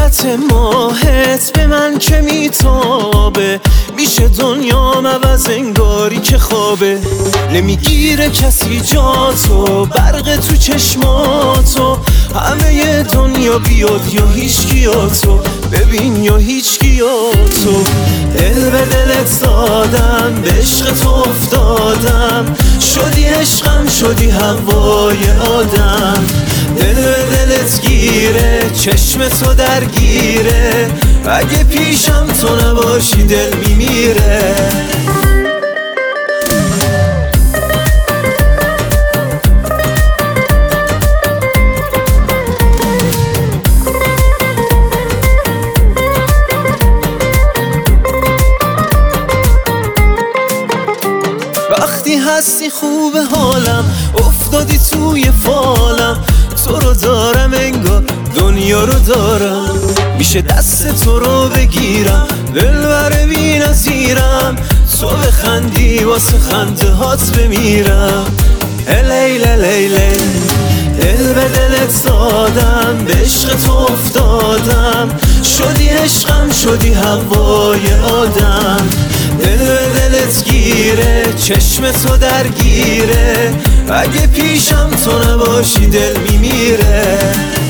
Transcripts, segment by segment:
صورت ماهت به من که میتابه، میشه دنیام عوض انگاری که خوابه. نمیگیره کسی جاتو، برق تو چشماتو، همه دنیا بیاد یا هیچکیاتو ببین یا هیچکیاتو. دل به دلت دادم، به عشق تو افتادم، شدی عشقم شدی هوای آدم. دل به دلت گیره، چشم تو درگیره، اگه پیشم تو نباشی دل میمیره. وقتی هستی خوب حالم، افتادی توی فالم، تو رو دارم انگار دنیا رو دارم. میشه دست تو رو بگیرم، دلبر بی نظیرم، تو بخندی واسه خنده هات بمیرم. لیله لیله دل به دلت دادم، به عشق تو افتادم، شدی عشقم شدی هوای آدم. دل به دلت گیره، چشم تو درگیره، اگه پیشم تو نباشی دل میمیره.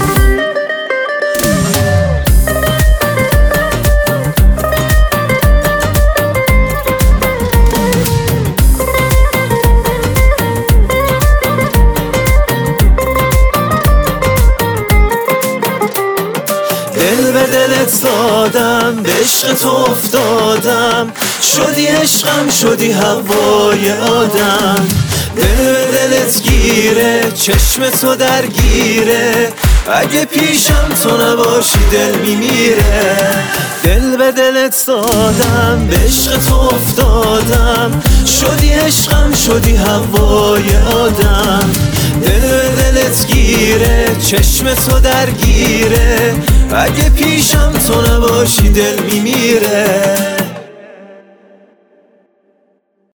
دل به دلت دادم، به عشق تو افتادم، شدی عشقم شدی هوای آدم. دل به دلت گیره، چشم تو درگیره، اگه پیشم تو نباشی دل میمیره. دل به دلت دادم، به عشق تو افتادم، شدی عشقم شدی هوای آدم. دل به دلت گیره، چشم تو درگیره، اگه پیشم تو نباشی دل میمیره.